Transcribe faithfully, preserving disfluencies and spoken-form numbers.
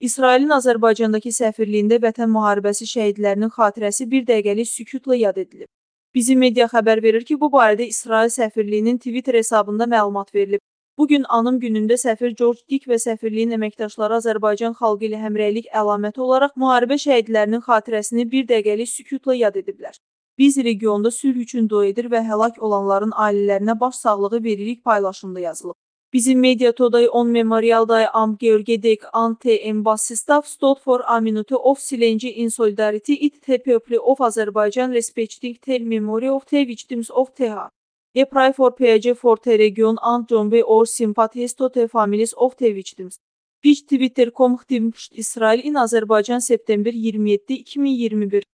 İsrailin Azərbaycandakı səfirliyində Vətən müharibəsi şəhidlərinin xatirəsi bir dəqiqəlik sükutla yad edilib. Bizim media xəbər verir ki, bu barədə İsrail səfirliyinin Twitter hesabında məlumat verilib. Bugün anım günündə səfir George Dik və səfirliyin əməkdaşları Azərbaycan xalqı ilə həmrəylik əlaməti olaraq müharibə şəhidlərinin xatirəsini bir dəqiqəlik sükutla yad ediblər. Biz regionda sülh üçün dua edir və həlak olanların ailələrinə başsağlığı veririk paylaşımda yazılıb. Bizim media today on Memorial Day am Georgedek an T M Bassistav stood for a minute of silence in solidarity it the people of Azerbaijan respecting the memory of the victims of T H. A pray for peace for the region and convey our sympathies to the families of the victims. Piç Twitter nöqtə com İsrail in Azərbaycan september iyirmi yeddi iki min iyirmi bir